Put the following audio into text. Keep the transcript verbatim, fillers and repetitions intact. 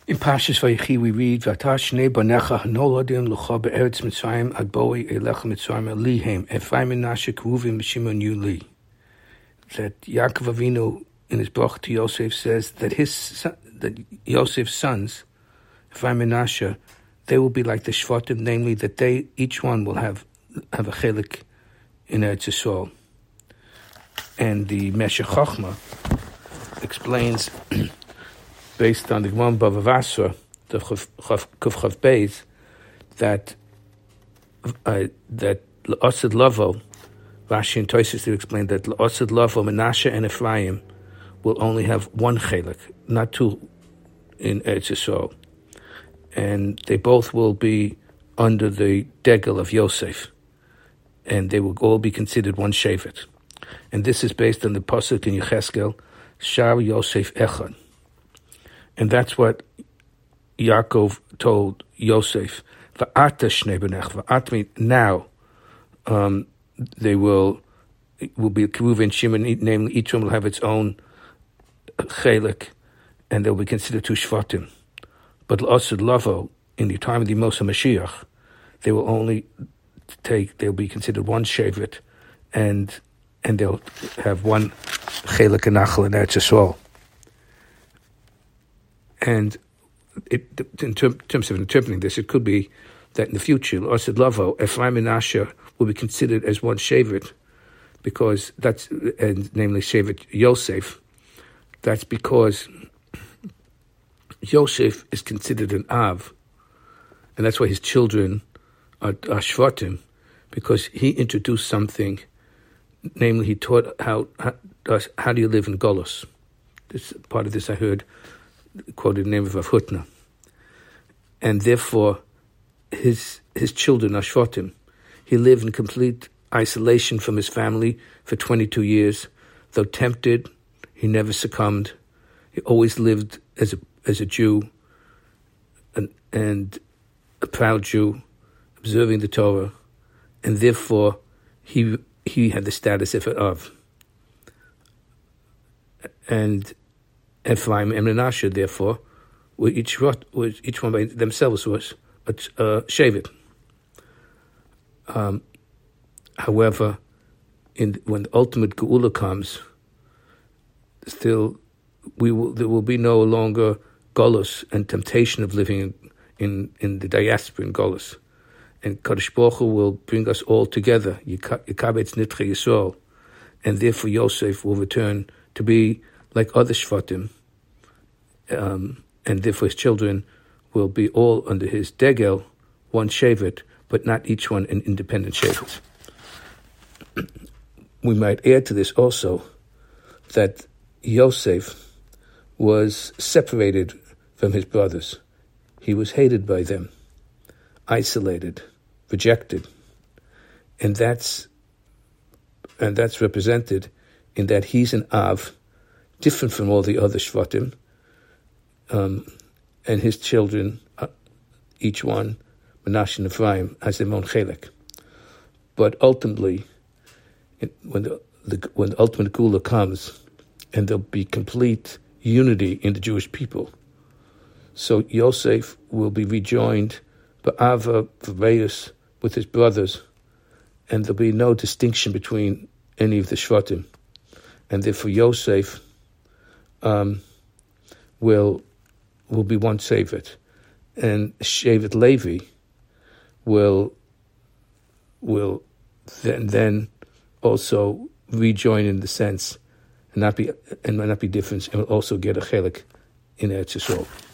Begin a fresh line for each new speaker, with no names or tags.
In Parshas Vayechi we read, "V'ata shnei banecha hanoladim l'cha be'eretz Mitzrayim ad boi elecha Mitzrayim lihem Ephraim and Menashe Keruvim Shimon yu li." That Yaakov Avinu in his book to Yosef says that his son, that Yosef's sons, Ephraim and Menashe, they will be like the Shvatim, namely that they each one will have have a chelik in Eretz Yisrael. And the Meshech Chochmah explains, based on the Gemara Bava Basra, the Kuf Chav Beis, that uh, that L'Osed Lavo, Rashi and Tosfos explain that L'Osed Lavo, Menashe and Ephraim will only have one chelik, not two, in Eretz Yisrael, and they both will be under the degel of Yosef, and they will all be considered one shevet. And this is based on the pasuk in Yecheskel, Shar Yosef Echad. And that's what Yaakov told Yosef. Va'ata shnei benech. Va'at means now. Um, they will will be Keruv and Shimon, namely each one will have its own chelik, and they'll be considered two shvatim. But l'asud lavo, in the time of the Moshe Mashiach, they will only take. They'll be considered one shevet, and and they'll have one chelik and nachal in Eretz Yisrael. And it, in terms of interpreting this, it could be that in the future, L'Osed Lavo, Ephraim and Menashe will be considered as one shevet, because that's, and namely shevet Yosef. That's because Yosef is considered an Av, and that's why his children are, are Shvatim, because he introduced something, namely he taught how how, how do you live in Golos. This part of this I heard quoted the name of Rav Hutner. And therefore, his his children are Shvatim. He lived in complete isolation from his family for twenty-two years. Though tempted, he never succumbed. He always lived as a as a Jew, and, and a proud Jew, observing the Torah, and therefore he he had the status of an Av. And Ephraim and Menashe, therefore, were each were each one by themselves was a, a shevet. Um, however, in when the ultimate geula comes, still we will there will be no longer golus and temptation of living in in, in the diaspora in golus, and Kadosh Baruch Hu will bring us all together. Yikabetz Nitche Yisrael, and therefore Yosef will return to be like other Shvatim, um, and therefore his children will be all under his degel, one shevet, but not each one an independent shevet. We might add to this also that Yosef was separated from his brothers. He was hated by them, isolated, rejected, and that's and that's represented in that he's an Av, different from all the other Shvatim, um, and his children, uh, each one, Menashe and Ephraim, has their own chelik. But ultimately, it, when the, the when the ultimate geula comes, and there'll be complete unity in the Jewish people, so Yosef will be rejoined ba'ava v'reus with his brothers, and there'll be no distinction between any of the Shvatim, and therefore Yosef Um, will will be one shevet, and shevet Levi will will then then also rejoin in the sense and not be and not be different, and will also get a chelik in Eretz Yisrael.